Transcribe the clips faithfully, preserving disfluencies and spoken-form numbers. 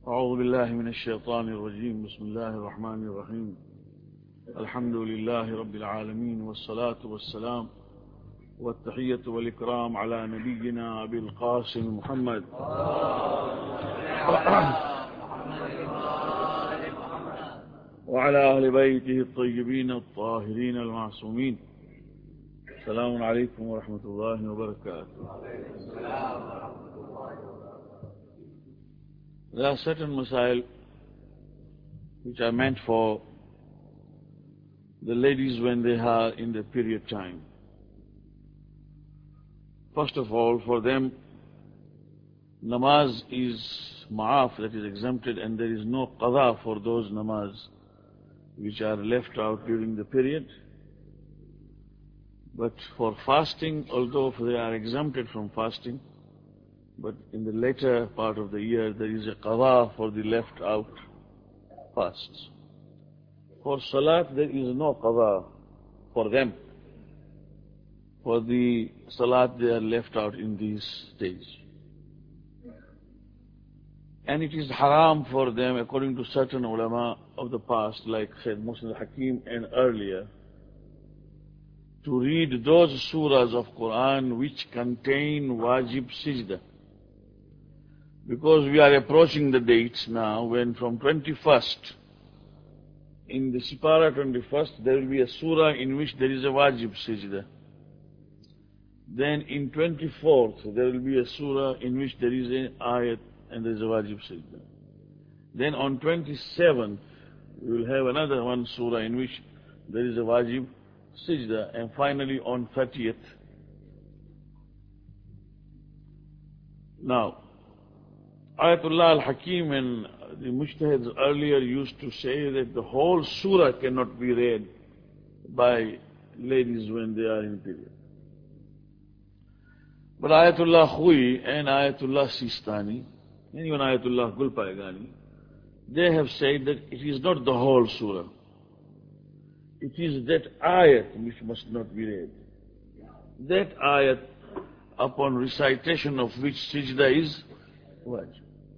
أعوذ بالله من الشيطان الرجيم بسم الله الرحمن الرحيم الحمد لله رب العالمين والصلاة والسلام والتحية والإكرام على نبينا أبي القاسم محمد وعلى أهل بيته الطيبين الطاهرين المعصومين. السلام عليكم ورحمة الله وبركاته. There are certain masail which are meant for the ladies when they are in the period time. First of all, for them, namaz is ma'af, that is exempted, and there is no qada for those namaz which are left out during the period. But for fasting, although they are exempted from fasting, but in the later part of the year there is a qada for the left out fasts. For salat there is no qada for them. For the salat they are left out in this stage. And it is haram for them, according to certain ulama of the past, like Sayyid Muhsin al-Hakim and earlier, to read those surahs of Quran which contain wajib sajda. Because we are approaching the dates now when from twenty-first, in the Sipara twenty-first, there will be a surah in which there is a wajib sajda. Then in twenty-fourth, there will be a surah in which there is an ayat and there is a wajib sajda. Then on twenty-seventh, we will have another one surah in which there is a wajib sajda. And finally on thirtieth. Now, Ayatullah al-Hakim and the Mujtahids earlier used to say that the whole surah cannot be read by ladies when they are in period. But Ayatullah Khui and Ayatullah Sistani, and even Ayatullah Gulpaigani, they have said that it is not the whole surah. It is that ayat which must not be read. That ayat upon recitation of which sajda is wajib.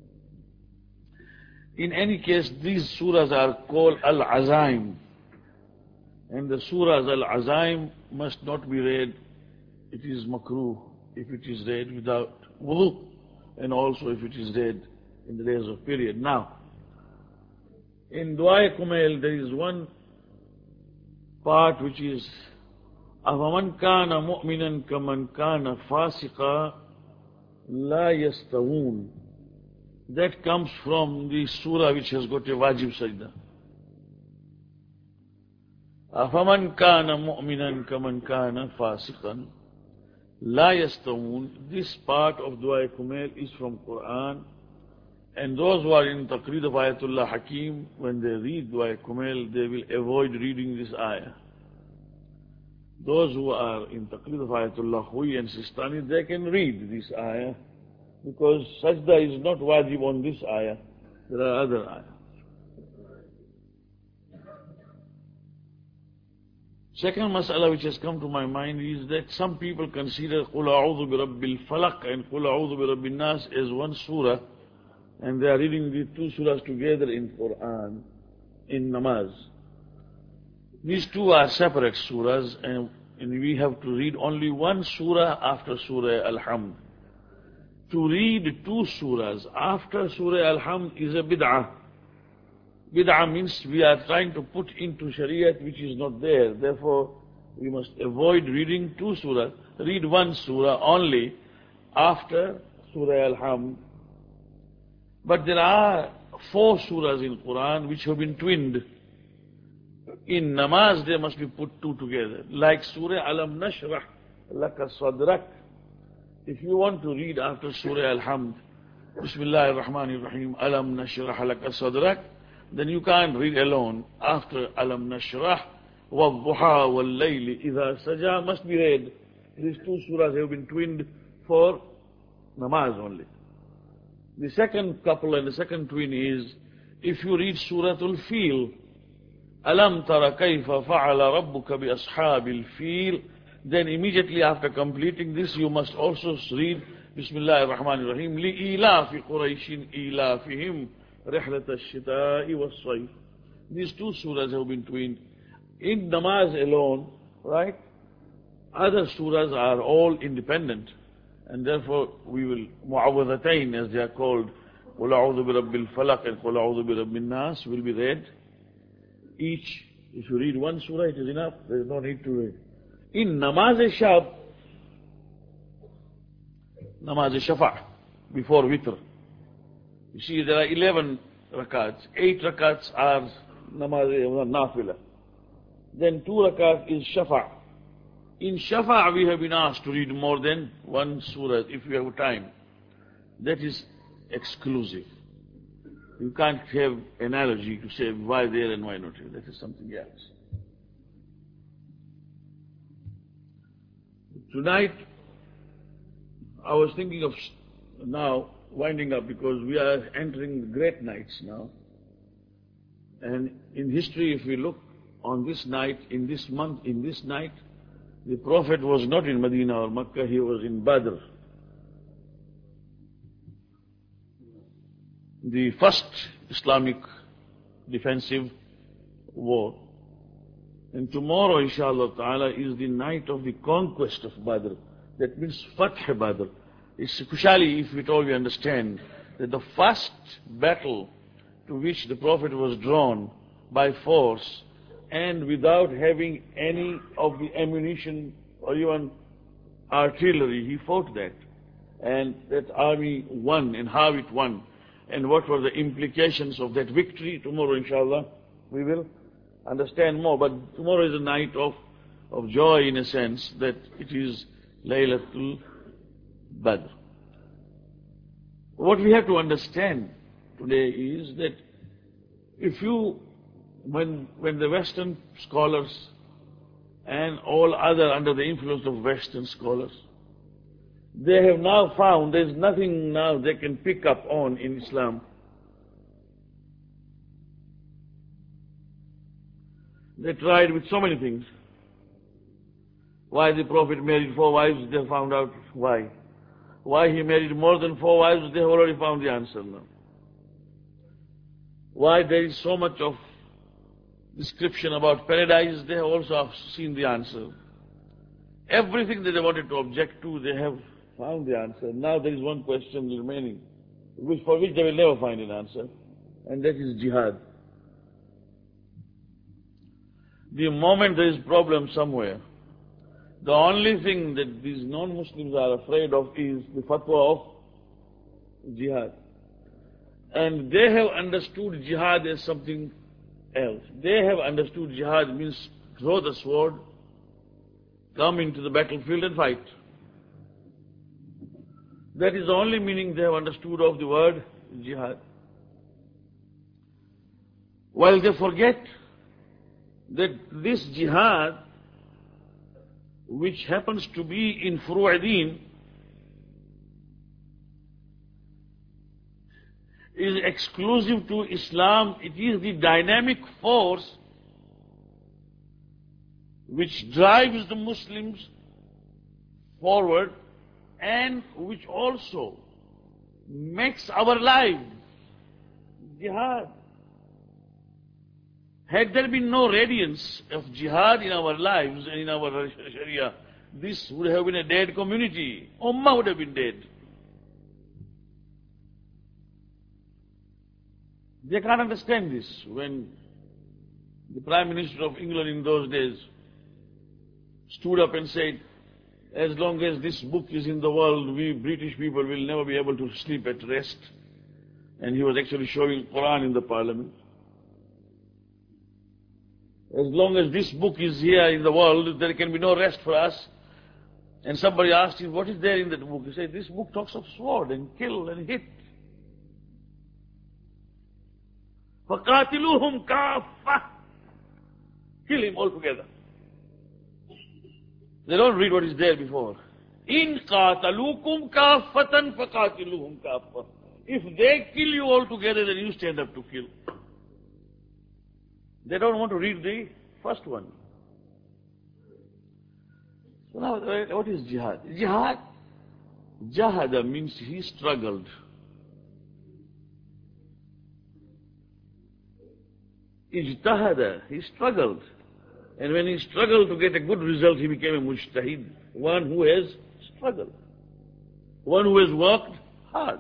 In any case, these surahs are called Al-Azaim. And the surahs Al-Azaim must not be read. It is makruh if it is read without wudu, and also if it is read in the days of period. Now, in Dua Kumail there is one part which is أَفَمَنْ كَانَ مُؤْمِنًا كَمَنْ كَانَ فَاسِقًا لَا يَسْتَوُونَ. That comes from the surah which has got a wajib sajda. أَفَمَنْ كَانَ مُؤْمِنًا كَمَنْ كَانَ فَاسِقًا لَا يَسْتَوُونَ. This part of Dua Kumail is from Quran. And those who are in Taqreed of Ayatullah Hakim, when they read Dua Kumail, they will avoid reading this ayah. Those who are in Taqreed of Ayatullah Khui and Sistani, they can read this ayah, because sajda is not wajib on this ayah. There are other ayahs. Second mas'ala which has come to my mind is that some people consider Qul A'udhu bi Rabbil Falaq and Qul A'udhu bi Rabbin Nas as one surah, and they are reading the two surahs together in Quran, in namaz. These two are separate surahs, and, and we have to read only one surah after Surah Al-Hamd. To read two surahs after Surah Al-Hamd is a bid'ah. Bid'ah means we are trying to put into Shariat which is not there. Therefore, we must avoid reading two surahs. Read one surah only after Surah Al-Hamd. But there are four surahs in Quran which have been twinned. In namaz they must be put two together. Like Surah Alam Nashrah Laka Sadrak. If you want to read after Surah Al-Hamd, Bismillah ar-Rahman ar-Rahim, Alam Nashrah Laka Sadrak, then you can't read alone. After Alam Nashrah, Wal-Duha Wal-Layli Idha Saja must be read. These two surahs have been twinned for namaz only. The second couple and the second twin is, if you read Suratul Fil, Alam tara kayfa fa'ala rabbuka bi ashabil fil, then immediately after completing this, you must also read Bismillah ar-Rahman ar-Rahim, li ilafi Qurayshin ilafihim رحلة الشتاء والصيف. These two surahs have been twined. In namaz alone, right? Other surahs are all independent. And therefore we will, mu'awwadhatayn as they are called, قُلْ أَعُوذُ بِرَبِّ الْفَلَقِ and قُلْ أَعُوذُ بِرَبِّ النَّاسِ will be read. Each, if you read one surah, it is enough. There is no need to read. In namaz-e-shab, namaz-e-shafa', before witr, you see there are eleven rakats. Eight rakats are namaz-e-nafila. Then two rakats is shafa'. In shafa' we have been asked to read more than one surah if we have time. That is exclusive. You can't have analogy to say why there and why not here. That is something else. Tonight, I was thinking of now winding up because we are entering the great nights now. And in history, if we look on this night, in this month, in this night, the Prophet was not in Medina or Makkah, he was in Badr. The first Islamic defensive war. And tomorrow, inshallah ta'ala, is the night of the conquest of Badr. That means Fath Badr. It's crucially, if at all we understand, that the first battle to which the Prophet was drawn by force and without having any of the ammunition or even artillery, he fought that. And that army won, and how it won. And what were the implications of that victory? Tomorrow, inshallah, we will understand more. But tomorrow is a night of, of joy in a sense that it is Laylatul Badr. What we have to understand today is that if you, when, when the Western scholars and all other under the influence of Western scholars, they have now found there's nothing now they can pick up on in Islam. They tried with so many things. Why the Prophet married four wives, they found out why. Why he married more than four wives, they have already found the answer now. Why there is so much of description about paradise, they have also seen the answer. Everything that they wanted to object to, they have found the answer. Now there is one question remaining, which, for which they will never find an answer, and that is jihad. The moment there is problem somewhere, the only thing that these non-Muslims are afraid of is the fatwa of jihad. And they have understood jihad as something else. They have understood jihad means throw the sword, come into the battlefield and fight. That is the only meaning they have understood of the word jihad. While they forget that this jihad, which happens to be in Furu'adeen, is exclusive to Islam. It is the dynamic force which drives the Muslims forward and which also makes our lives jihad. Had there been no radiance of jihad in our lives and in our Sharia, this would have been a dead community. Ummah would have been dead. They can't understand this. When the Prime Minister of England in those days stood up and said, as long as this book is in the world, we British people will never be able to sleep at rest. And he was actually showing Quran in the Parliament. As long as this book is here in the world, there can be no rest for us. And somebody asked him, what is there in that book? He said, this book talks of sword and kill and hit. فَقَاتِلُوهُمْ كَافَّةً. Kill him altogether. They don't read what is there before. إِن قَاتَلُوكُمْ كَافَّةً فَقَاتِلُوهُمْ كَافَّةً. If they kill you altogether, then you stand up to kill. They don't want to read the first one. So now, what is jihad? Jihad, jahada means he struggled. ijtahada, he struggled. And when he struggled to get a good result, he became a mujtahid, one who has struggled, one who has worked hard.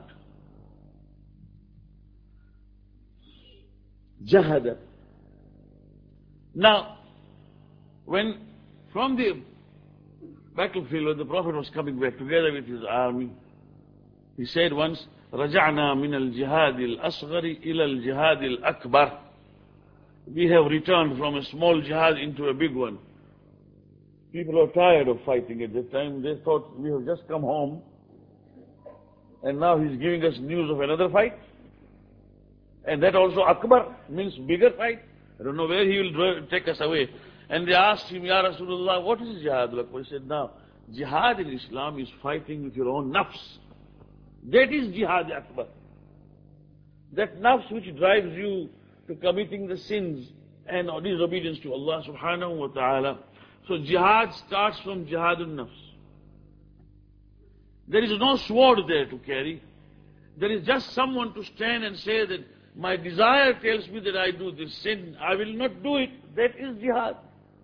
Jahada. Now, when from the battlefield, when the Prophet was coming back together with his army, he said once, رَجَعْنَا مِنَ الْجِهَادِ الْأَصْغَرِ إِلَى الْجِهَادِ الْأَكْبَرِ. We have returned from a small jihad into a big one. People are tired of fighting at that time. They thought, we have just come home, and now he's giving us news of another fight. And that also Akbar means bigger fight. I don't know where he will take us away. And they asked him, Ya Rasulullah, what is jihad? He said, now, jihad in Islam is fighting with your own nafs. That is jihad Akbar. That nafs which drives you to committing the sins and disobedience to Allah subhanahu wa ta'ala. So jihad starts from jihadun nafs. There is no sword there to carry. There is just someone to stand and say that my desire tells me that I do this sin, I will not do it. That is jihad.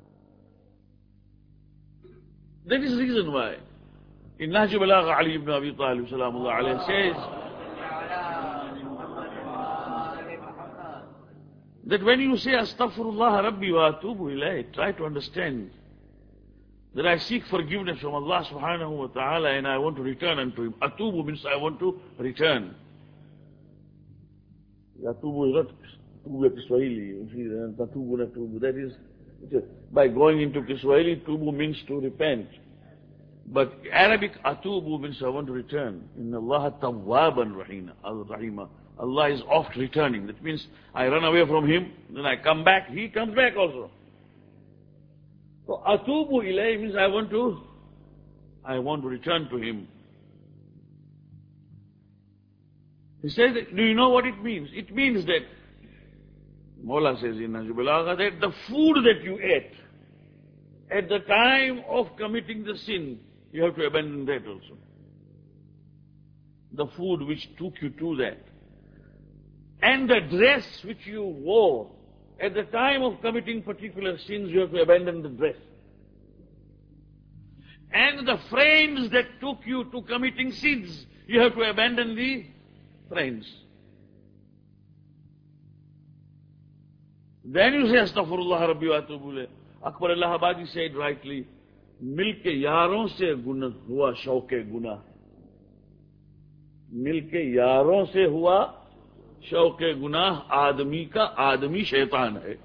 That is the reason why in Nahj Balagha, Ali ibn Abi Talib salamullah alayhi says that when you say Astaghfirullah Rabbi wa atubu ilayh, try to understand that I seek forgiveness from Allah subhanahu wa ta'ala and I want to return unto Him. Atubu means I want to return. Atubu is not tubu Kiswahili. You see, Tatubu na tubu. That is, by going into Kiswahili, tubu means to repent. But Arabic atubu means I want to return. Inna Allah tawwaban rahima. Allah is oft returning. That means I run away from Him, then I come back, He comes back also. So atubu ilayhi means I want to, I want to return to Him. He says, do you know what it means? It means that, Mawla says in Nahj Balagha, that the food that you ate at the time of committing the sin, you have to abandon that also. The food which took you to that. And the dress which you wore at the time of committing particular sins, you have to abandon the dress. And the friends that took you to committing sins, you have to abandon the friends. Then you say, Astaghfirullah Rabbi wa atubu ilayh. Akbar Allahabadi said rightly, Milke yaron se guna hua shauke guna. Milke yaron se hua shauke guna. Adami ka adami shaitan hai.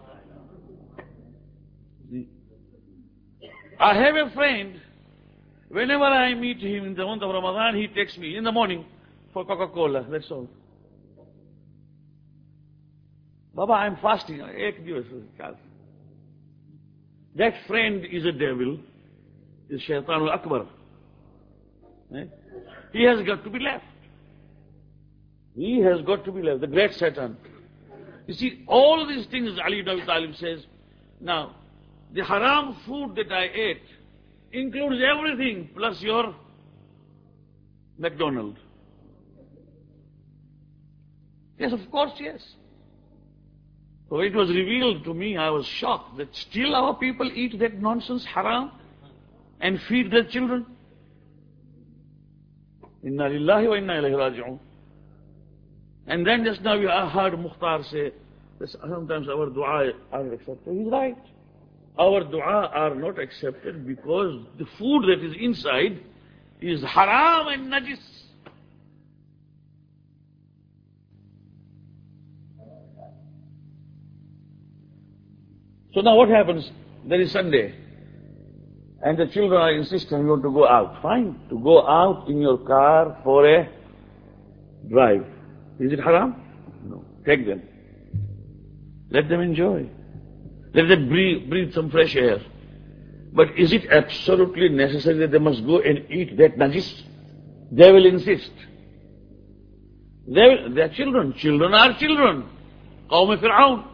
I have a friend, whenever I meet him in the month of Ramadan, he takes me in the morning for Coca-Cola, that's all. Baba, I'm fasting. That friend is a devil, is Shaitan al-Akbar. Eh? He has got to be left. He has got to be left, the great Satan. You see, all these things, Ali ibn Abi Talib says, now, the haram food that I ate includes everything, plus your McDonald's. Yes, of course, yes. So it was revealed to me, I was shocked that still our people eat that nonsense, haram, and feed their children. Inna lillahi wa inna ilayhi raji'un. And then just now you heard Mukhtar say, that sometimes our dua are accepted. He's right. Our dua are not accepted because the food that is inside is haram and najis. So now what happens? There is Sunday, and the children are insisting you want to go out. Fine, to go out in your car for a drive. Is it haram? No. Take them. Let them enjoy. Let them breathe, breathe some fresh air. But is it absolutely necessary that they must go and eat that najis? They will insist. They will, they are children. Children are children. Qawm Fir'aun.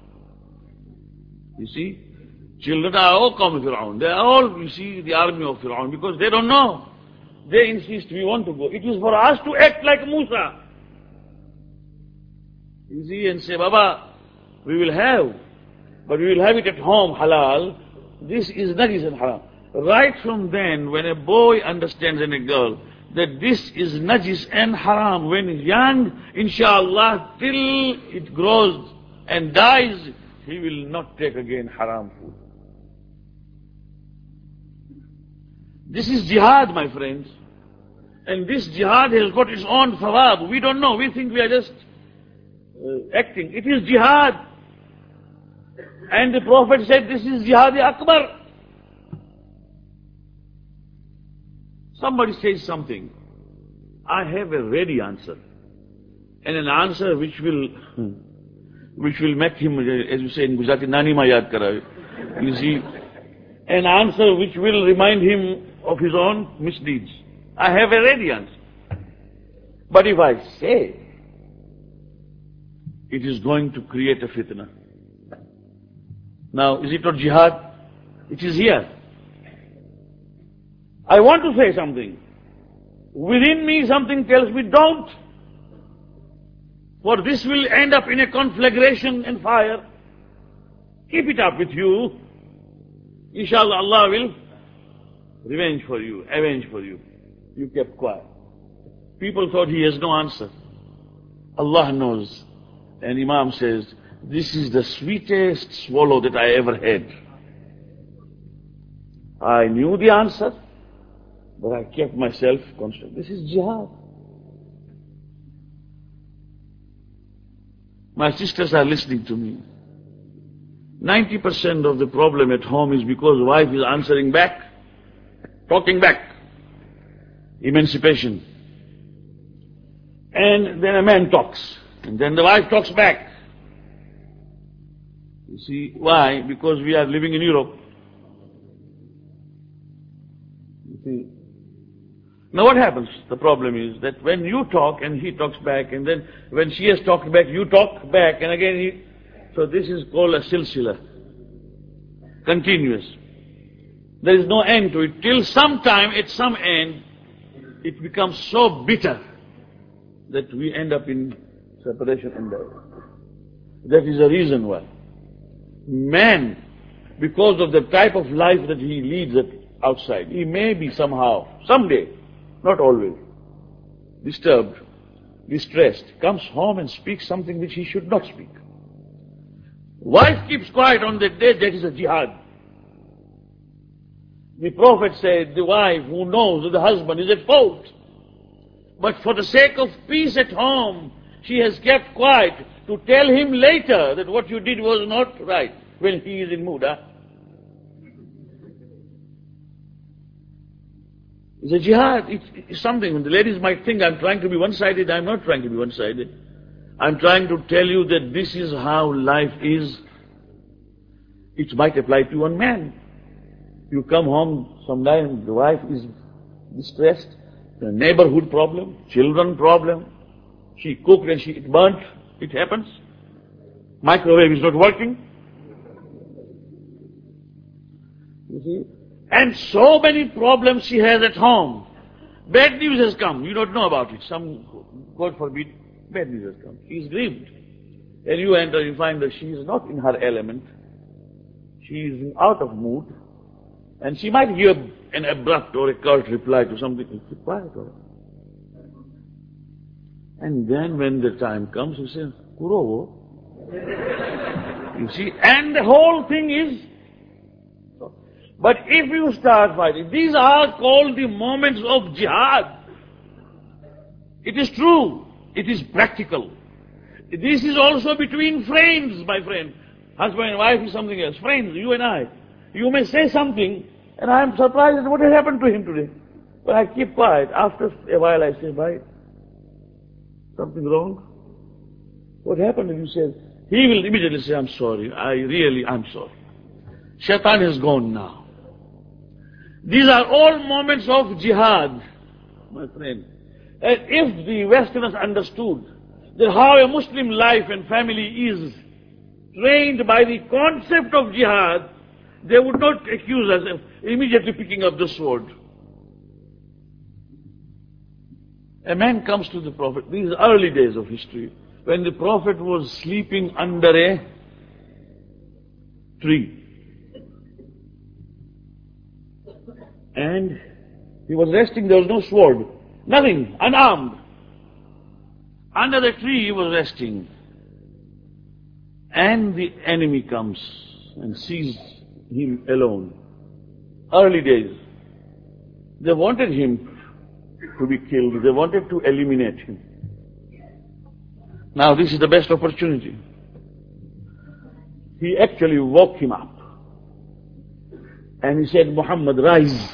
You see, children are all Qawm Fir'aun. They are all, you see, the army of Fir'aun, because they don't know. They insist, we want to go. It is for us to act like Musa. You see, and say, Baba, We will have, but we will have it at home, halal. This is najis and haram. Right from then, when a boy understands and a girl that this is najis and haram, when young, inshallah, till it grows and dies, he will not take again haram food. This is jihad, my friends. And this jihad has got its own thawab. We don't know. We think we are just uh, acting. It is jihad. And the Prophet said this is jihad akbar. Somebody says something. I have a ready answer. And an answer which will which will make him, as you say in Gujarati, nani ma yaad karaye. You see, an answer which will remind him of his own misdeeds. I have a ready answer. But if I say, it is going to create a fitna. Now, is it not jihad? It is here. I want to say something. Within me something tells me don't. For this will end up in a conflagration and fire. Keep it up with you. Inshallah, Allah will revenge for you, avenge for you. You kept quiet. People thought he has no answer. Allah knows. And Imam says, this is the sweetest swallow that I ever had. I knew the answer, but I kept myself constant. This is jihad. My sisters are listening to me. ninety percent of the problem at home is because wife is answering back, talking back. Emancipation. And then a man talks. And then the wife talks back. You see, why? Because we are living in Europe. You see. Now what happens? The problem is that when you talk and he talks back, and then when she has talked back, you talk back, and again he... So this is called a silsila. Continuous. There is no end to it. Till some time, at some end, it becomes so bitter that we end up in separation and death. That is the reason why. Man, because of the type of life that he leads outside, he may be somehow, someday, not always, disturbed, distressed, comes home and speaks something which he should not speak. Wife keeps quiet on that day, that is a jihad. The Prophet said, the wife who knows that the husband is at fault, but for the sake of peace at home, she has kept quiet to tell him later that what you did was not right when he is in mood. Huh? It's a jihad. It's, it's something. The ladies might think I'm trying to be one-sided. I'm not trying to be one-sided. I'm trying to tell you that this is how life is. It might apply to one man. You come home sometime, the wife is distressed, the neighborhood problem, children problem. She cooked and she it burnt. It happens. Microwave is not working. You see? And so many problems she has at home. Bad news has come. You don't know about it. Some, God forbid, bad news has come. She is grieved. And you enter, you find that she is not in her element. She is out of mood. And she might give an abrupt or a curt reply to something. Keep quiet. And then when the time comes, you say, Kurovo. You see, and the whole thing is... But if you start fighting, these are called the moments of jihad. It is true. It is practical. This is also between friends, my friend. Husband and wife is something else. Friends, you and I. You may say something, and I am surprised at what has happened to him today. But I keep quiet. After a while I say, why? Something wrong? What happened? And you say, he will immediately say, I'm sorry. I really, I'm sorry. Shaitan has gone now. These are all moments of jihad, my friend. And if the Westerners understood that how a Muslim life and family is trained by the concept of jihad, they would not accuse us of immediately picking up the sword. A man comes to the Prophet, these early days of history, when the Prophet was sleeping under a tree. And he was resting, there was no sword, nothing, unarmed. Under the tree he was resting. And the enemy comes and sees him alone. Early days. They wanted him to be killed. They wanted to eliminate him. Now this is the best opportunity. He actually woke him up. And he said, Muhammad, rise.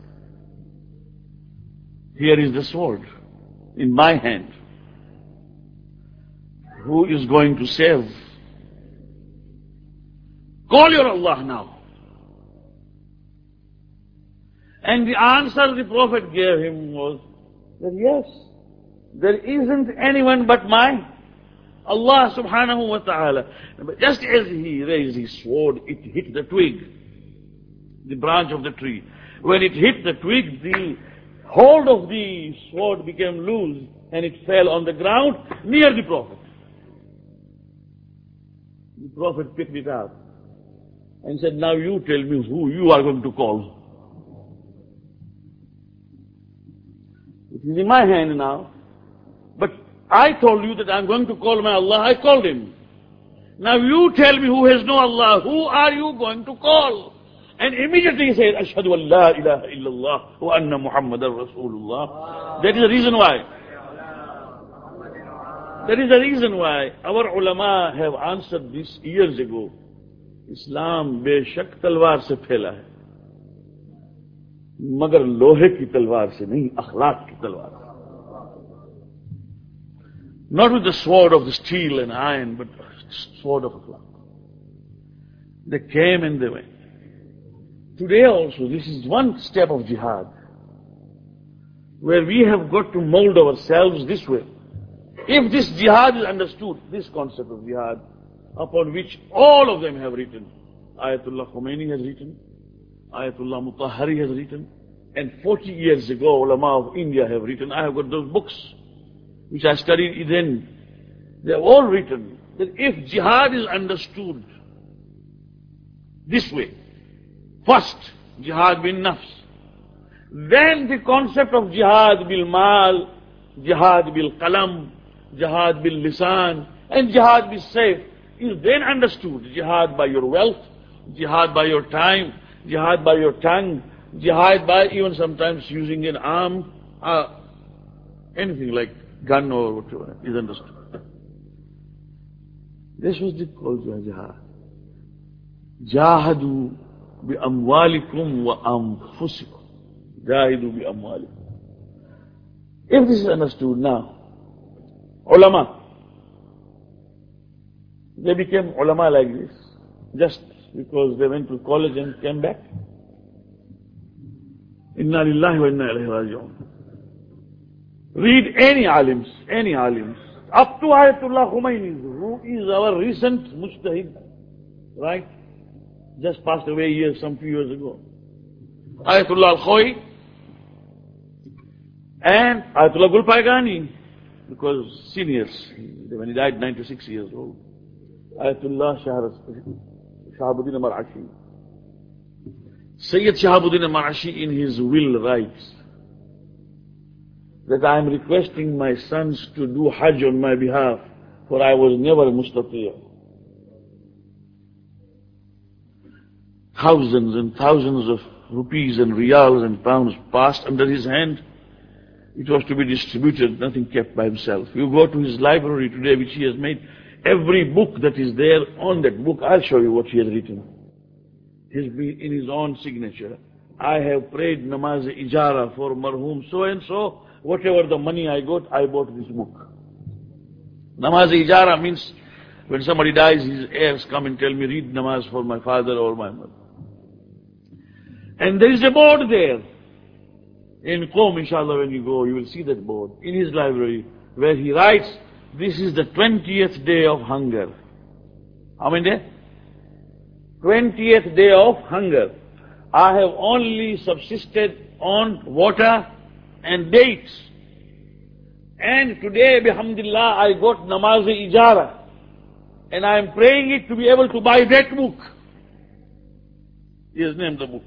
Here is the sword in my hand. Who is going to save? Call your Allah now. And the answer the Prophet gave him was that yes, there isn't anyone but my Allah subhanahu wa ta'ala. But just as he raised his sword, it hit the twig, the branch of the tree. When it hit the twig, the hold of the sword became loose and it fell on the ground near the Prophet. The Prophet picked it up and said, now you tell me who you are going to call. It is in my hand now. But I told you that I'm going to call my Allah. I called him. Now you tell me who has no Allah. Who are you going to call? And immediately he said, Ashhadu an la ilaha illallah wa anna Muhammadan Rasulullah. That is the reason why. That is the reason why our ulama have answered this years ago. Islam बेशक तलवार से फैला है, मगर लोहे की तलवार से नहीं, अखलाक की तलवार से. Not with the sword of the steel and iron, but sword of akhlaq. They came and they went. Today also, this is one step of jihad, where we have got to mold ourselves this way. If this jihad is understood, this concept of jihad, upon which all of them have written, Ayatollah Khomeini has written, Ayatollah Mutahhari has written, and forty years ago, ulama of India have written. I have got those books, which I studied then. They have all written that if jihad is understood this way, first, jihad bil nafs, then the concept of jihad bil mal, jihad bil qalam, jihad bil lisan, and jihad bil sayf is then understood. Jihad by your wealth, jihad by your time, jihad by your tongue, jihad by even sometimes using an arm, uh, anything like gun or whatever is understood. This was the call to jihad. Jahadu bi amwalikum wa anfusikum. Jahidu bi amwalikum. If this is understood now, ulama, they became ulama like this, just because they went to college and came back. Inna lillahi wa inna ilayhi raji'un. Read any alims, any alims, up to Ayatollah Khomeini, who is our recent mujtahid, right? Just passed away years, some few years ago. Ayatollah Al-Khoi and Ayatollah Gulpaigani, because seniors, when he died, ninety-six years old. Ayatollah Shahabuddin Marashi. Sayyid Shahabuddin Marashi in his will writes that I am requesting my sons to do Hajj on my behalf, for I was never mustati'. Thousands and thousands of rupees and riyals and pounds passed under his hand. It was to be distributed, nothing kept by himself. You go to his library today, which he has made, every book that is there on that book, I'll show you what he has written. He's been in his own signature. I have prayed namaz ijara for marhum so and so. Whatever the money I got, I bought this book. Namaz ijara means when somebody dies, his heirs come and tell me, read namaz for my father or my mother. And there is a board there. In Qom, inshallah, when you go, you will see that board in his library, where he writes, this is the twentieth day of hunger. How many days? twentieth day of hunger. I have only subsisted on water and dates. And today, bihamdillah, I got namaz-e-ijara. And I am praying it to be able to buy that book. He has named the book.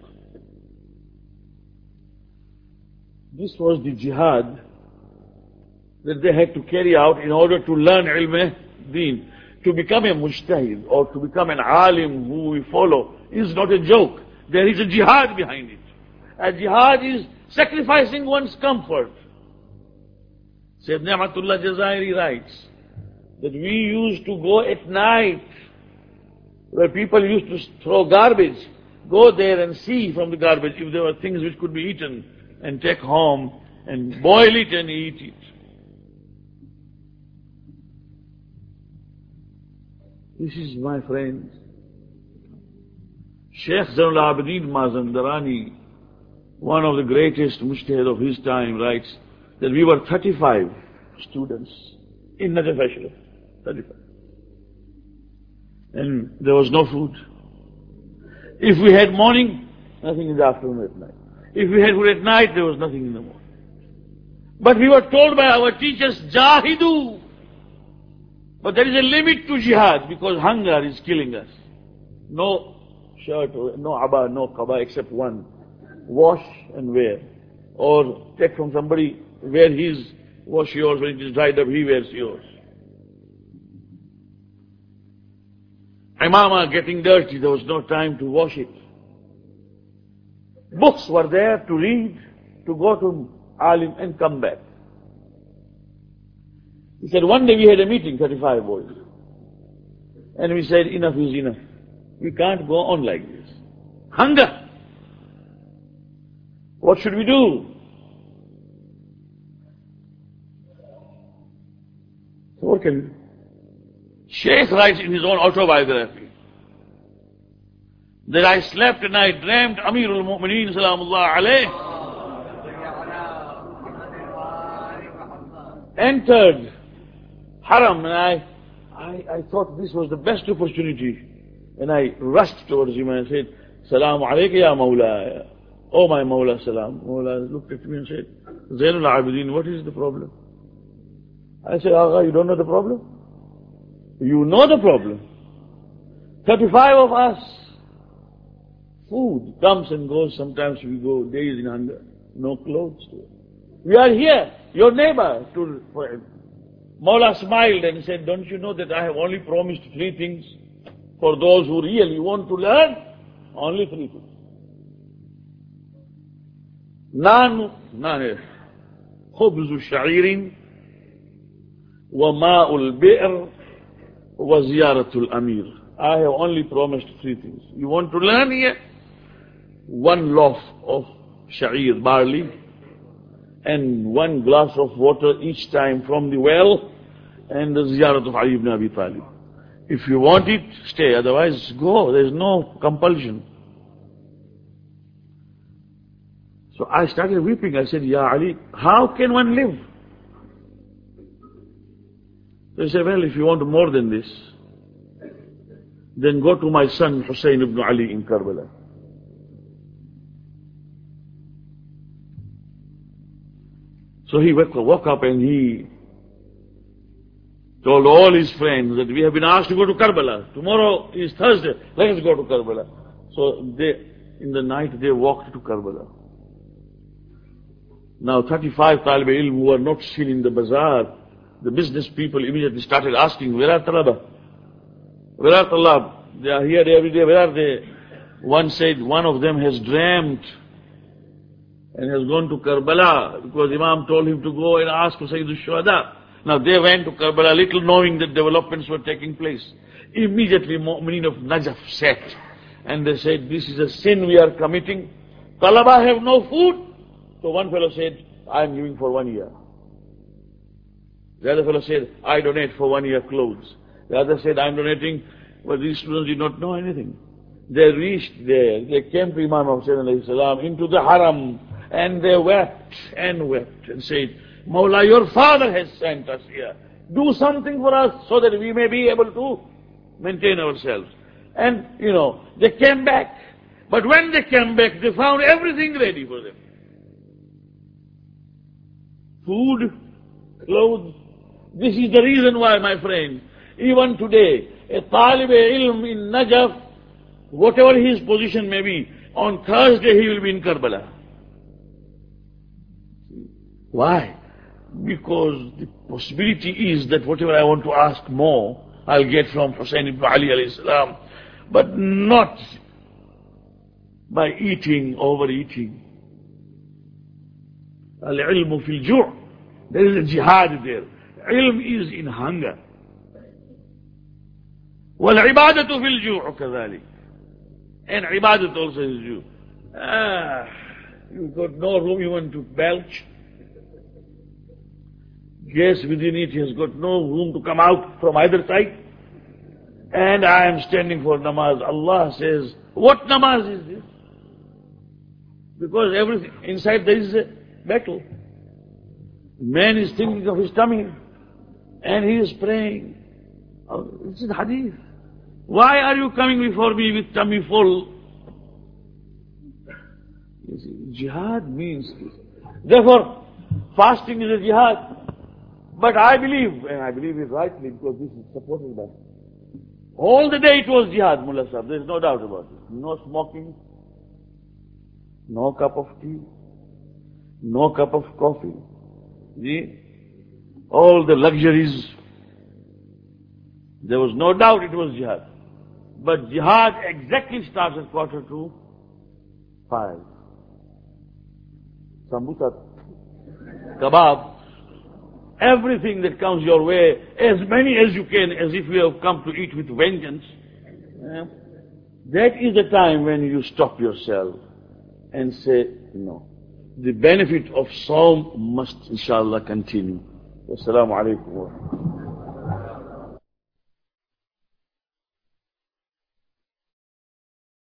This was the jihad that they had to carry out in order to learn ilm deen. To become a mujtahid or to become an alim who we follow is not a joke. There is a jihad behind it. A jihad is sacrificing one's comfort. Sayyid Ni'matullah Jazairi writes that we used to go at night where people used to throw garbage, go there and see from the garbage if there were things which could be eaten and take home and boil it and eat it. This is, my friends, Shaykh Zainul Abidin Mazandarani, one of the greatest mujtahid of his time, writes that we were thirty-five students in Najaf Ashraf, thirty-five. And there was no food. If we had morning, nothing in the afternoon at night. If we had food at night, there was nothing in the morning. But we were told by our teachers, Jahidu. But there is a limit to jihad because hunger is killing us. No shirt, no abba, no kaba except one. Wash and wear. Or take from somebody, wear his, wash yours, when it is dried up, he wears yours. Imama getting dirty, there was no time to wash it. Books were there to read, to go to alim and come back. He said, one day we had a meeting, thirty-five boys. And we said, enough is enough. We can't go on like this. Hunger. What should we do? So what can we do? Shaykh writes in his own autobiography that I slept and I dreamt Amirul Mu'mineen Salamullah alayh entered Haram, and I, I, I thought this was the best opportunity. And I rushed towards him and I said, Salaam alayka ya Mawla. Oh my Mawla, salam. Mawla looked at me and said, Zainul Abidin, what is the problem? I said, Agha, you don't know the problem? You know the problem. thirty-five of us. Food comes and goes. Sometimes we go days in hunger. No clothes to it. We are here, your neighbor. To, for, Mawla smiled and said, don't you know that I have only promised three things for those who really want to learn? Only three things. Nan, nan, khubzu sha'irin, wa ma'ul bi'r, wa ziyaratul amir. I have only promised three things. You want to learn here? One loaf of sha'ir, barley, and one glass of water each time from the well, and the ziyarat of Ali ibn Abi Talib. If you want it, stay. Otherwise, go. There is no compulsion. So I started weeping. I said, Ya Ali, how can one live? So he said, well, if you want more than this, then go to my son Hussein ibn Ali in Karbala. So he woke up and he told all his friends that we have been asked to go to Karbala. Tomorrow is Thursday. Let us go to Karbala. So they, in the night, they walked to Karbala. Now thirty-five Talib Ilm who were not seen in the bazaar, the business people immediately started asking, where are Talaba? Where are Talab? They are here every day. Where are they? One said, one of them has dreamt and has gone to Karbala because Imam told him to go and ask for Sayyid al-Shuhada. Now they went to Karbala little knowing that developments were taking place. Immediately Mu'mineen of Najaf sat and they said, this is a sin we are committing. Talaba have no food. So one fellow said, I am giving for one year. The other fellow said, I donate for one year clothes. The other said, I am donating, but these students did not know anything. They reached there, they came to Imam Hussain alayhi salam into the haram, and they wept and wept and said, Mawla, your father has sent us here. Do something for us so that we may be able to maintain ourselves. And, you know, they came back. But when they came back, they found everything ready for them. Food, clothes. This is the reason why, my friend, even today, a Talib Ilm in Najaf, whatever his position may be, on Thursday he will be in Karbala. Why? Because the possibility is that whatever I want to ask more, I'll get from Hussein ibn Ali alayhi salam, but not by eating, overeating. Al-ilmu fil ju'. There is a jihad there. Ilm is in hunger. Wal-ibadatu fil ju' kadhalik. And ibadat also is ju'. Ah, you've got no room even to belch. Gas within it has got no room to come out from either side. And I am standing for namaz. Allah says, what namaz is this? Because everything, inside there is a battle. Man is thinking of his tummy. And he is praying. Oh, this is hadith. Why are you coming before me with tummy full? You see, jihad means this. Therefore, fasting is a jihad. But I believe, and I believe it rightly because this is supported by all the day it was jihad, Mullah Sahib. There is no doubt about it. No smoking, no cup of tea, no cup of coffee. See? All the luxuries. There was no doubt it was jihad. But jihad exactly starts at quarter to five. Sambusa, kebab, everything that comes your way, as many as you can, as if you have come to eat with vengeance. Yeah. That is the time when you stop yourself and say, no. The benefit of Sawm must, inshallah, continue. Wassalamu alaikum wa rahmatullah.